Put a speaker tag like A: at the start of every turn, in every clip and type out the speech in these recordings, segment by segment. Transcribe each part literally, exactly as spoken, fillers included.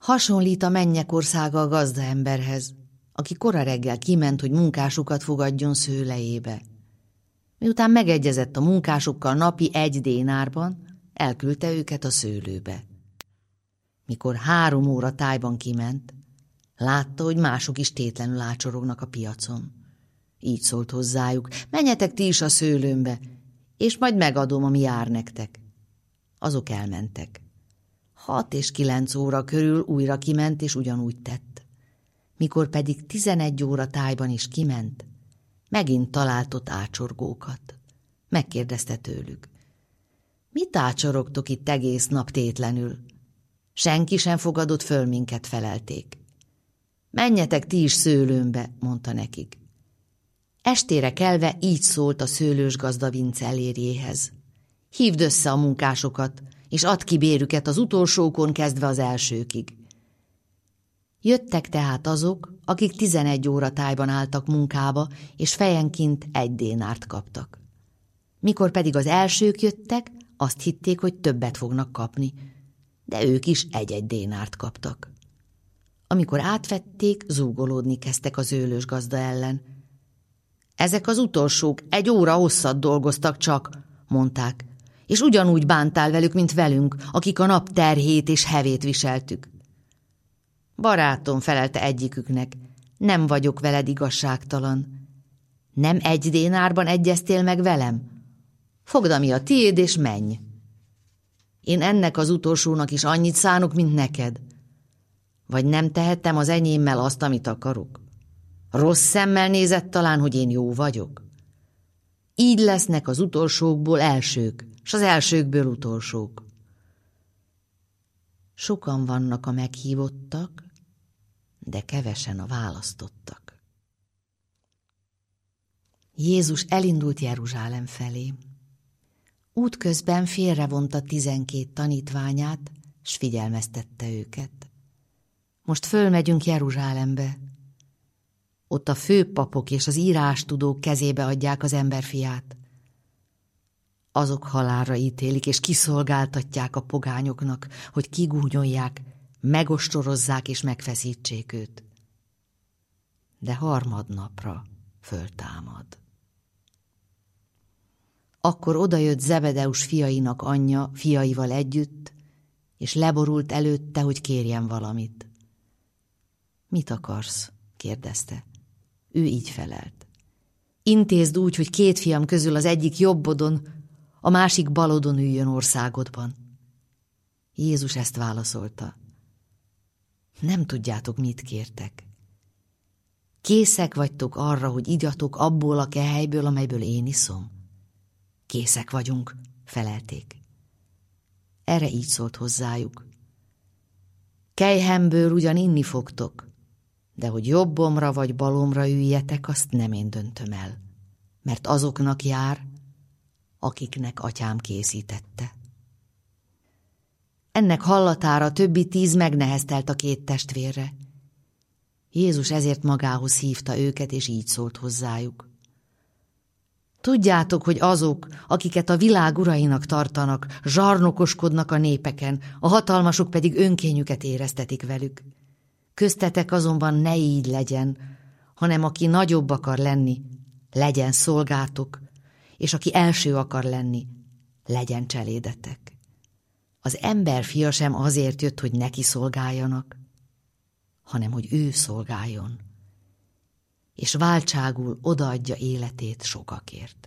A: Hasonlít a mennyek országa a gazdaemberhez, aki kora reggel kiment, hogy munkásukat fogadjon szőlejébe. Miután megegyezett a munkásukkal napi egy dénárban, elküldte őket a szőlőbe. Mikor három óra tájban kiment, látta, hogy mások is tétlenül ácsorognak a piacon. Így szólt hozzájuk: menjetek ti is a szőlőmbe, és majd megadom, ami jár nektek. Azok elmentek. Hat és kilenc óra körül újra kiment, és ugyanúgy tett. Mikor pedig tizenegy óra tájban is kiment, megint talált ott ácsorgókat. Megkérdezte tőlük: mit ácsorogtok itt egész nap tétlenül? Senki sem fogadott föl minket, felelték. Menjetek ti is szőlőmbe, mondta nekik. Estére kelve így szólt a szőlős gazda Vince elérjéhez: hívd össze a munkásokat, és add ki bérüket az utolsókon kezdve az elsőkig. Jöttek tehát azok, akik tizenegy óra tájban álltak munkába, és fejenként egy dénárt kaptak. Mikor pedig az elsők jöttek, azt hitték, hogy többet fognak kapni, de ők is egy-egy dénárt kaptak. Amikor átvették, zúgolódni kezdtek az őlős gazda ellen. Ezek az utolsók egy óra hosszat dolgoztak csak, mondták, és ugyanúgy bántál velük, mint velünk, akik a nap terhét és hevét viseltük. Barátom, felelte egyiküknek, nem vagyok veled igazságtalan. Nem egy dénárban egyeztél meg velem? Fogd, ami a tiéd, és menj. Én ennek az utolsónak is annyit szánok, mint neked. Vagy nem tehettem az enyémmel azt, amit akarok? Rossz szemmel nézett talán, hogy én jó vagyok? Így lesznek az utolsókból elsők, s az elsőkből utolsók. Sokan vannak a meghívottak, de kevesen a választottak. Jézus elindult Jeruzsálem felé. Útközben félrevonta tizenkét tanítványát, s figyelmeztette őket. Most fölmegyünk Jeruzsálembe. Ott a főpapok és az írástudók kezébe adják az emberfiát. Azok halálra ítélik és kiszolgáltatják a pogányoknak, hogy kigúnyolják, megostorozzák és megfeszítsék őt. De harmadnapra föltámad. Akkor odajött Zebedeus fiainak anyja fiaival együtt, és leborult előtte, hogy kérjen valamit. Mit akarsz? kérdezte. Ő így felelt. Intézd úgy, hogy két fiam közül az egyik jobbodon, a másik balodon üljön országodban. Jézus ezt válaszolta. Nem tudjátok, mit kértek. Készek vagytok arra, hogy igyatok abból a kehelyből, amelyből én iszom? Készek vagyunk, felelték. Erre így szólt hozzájuk. Kelyhemből ugyan inni fogtok, de hogy jobbomra vagy balomra üljetek, azt nem én döntöm el, mert azoknak jár, akiknek atyám készítette. Ennek hallatára többi tíz megneheztelt a két testvérre. Jézus ezért magához hívta őket, és így szólt hozzájuk. Tudjátok, hogy azok, akiket a világ urainak tartanak, zsarnokoskodnak a népeken, a hatalmasok pedig önkényüket éreztetik velük. Köztetek azonban ne így legyen, hanem aki nagyobb akar lenni, legyen szolgátok, és aki első akar lenni, legyen cselédetek. Az emberfia sem azért jött, hogy neki szolgáljanak, hanem hogy ő szolgáljon, és váltságul odaadja életét sokakért.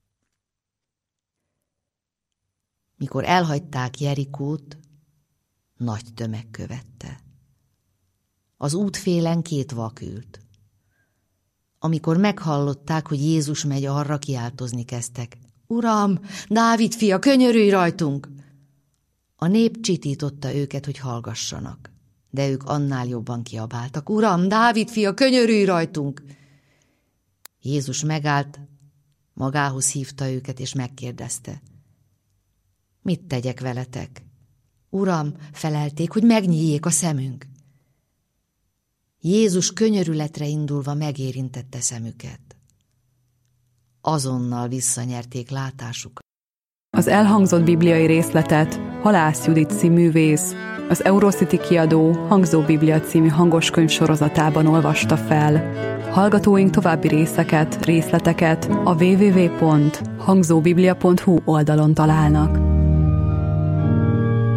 A: Mikor elhagyták Jerikót, nagy tömeg követte. Az útfélen két vak ült. Amikor meghallották, hogy Jézus megy arra, kiáltozni kezdtek. Uram, Dávid fia, könyörülj rajtunk! A nép csitította őket, hogy hallgassanak, de ők annál jobban kiabáltak. Uram, Dávid fia, könyörülj rajtunk! Jézus megállt, magához hívta őket, és megkérdezte. Mit tegyek veletek? Uram, felelték, hogy megnyíljék a szemünk. Jézus könyörületre indulva megérintette szemüket. Azonnal visszanyerték látásukat.
B: Az elhangzott bibliai részletet Halász Judit színművész az Eurocity kiadó Hangzó Biblia című hangoskönyv sorozatában olvasta fel. Hallgatóink további részeket, részleteket a double-u double-u double-u pont hangzóbiblia pont hu oldalon találnak.